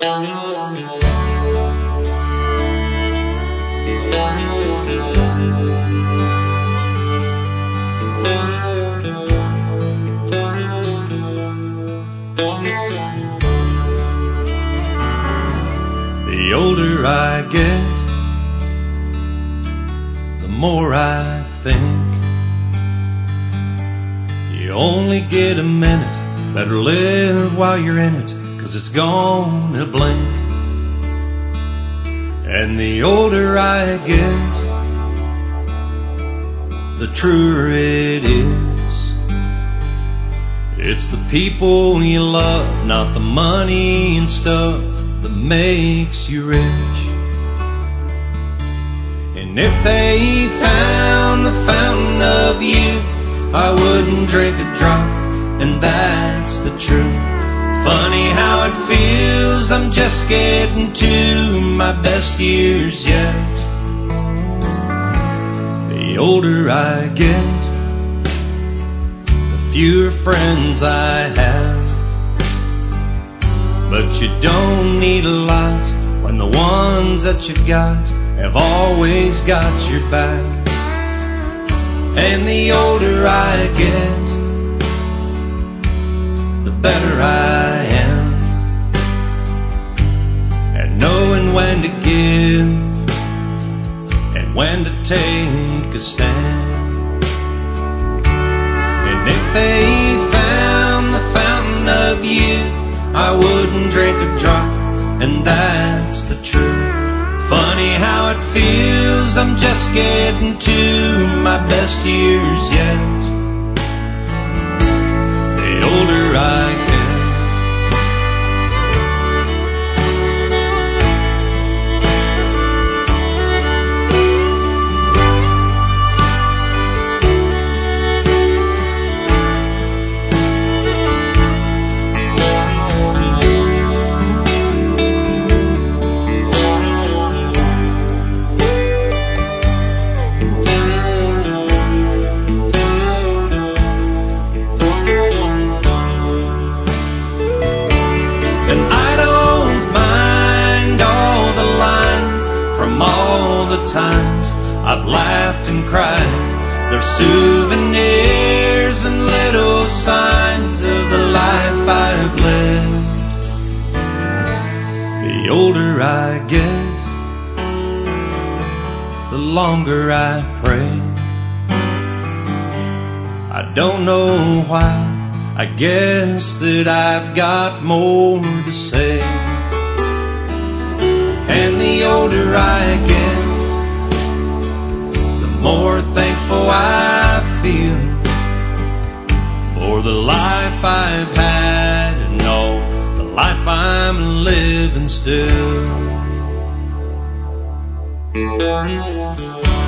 The older I get, the more I think you only get a minute. Better live while you're in it, 'cause it's gonna blink. And the older I get, the truer it is. It's the people you love, not the money and stuff, that makes you rich. And if they found the fountain of youth, I wouldn't drink a drop, and that's the truth. Funny how it feels, I'm just getting to my best years yet. The older I get, the fewer friends I have. But you don't need a lot when the ones that you've got have always got your back. And the older I get, the better I am at knowing when to give and when to take a stand. And if they found the fountain of youth, I wouldn't drink a drop, and that's the truth. Funny how it feels, I'm just getting to my best years yet. The older I get. Times I've laughed and cried, they're souvenirs and little signs of the life I've lived. The older I get, the longer I pray. I don't know why, I guess that I've got more to say. And the older I get, more thankful I feel for the life I've had and all the life I'm living still.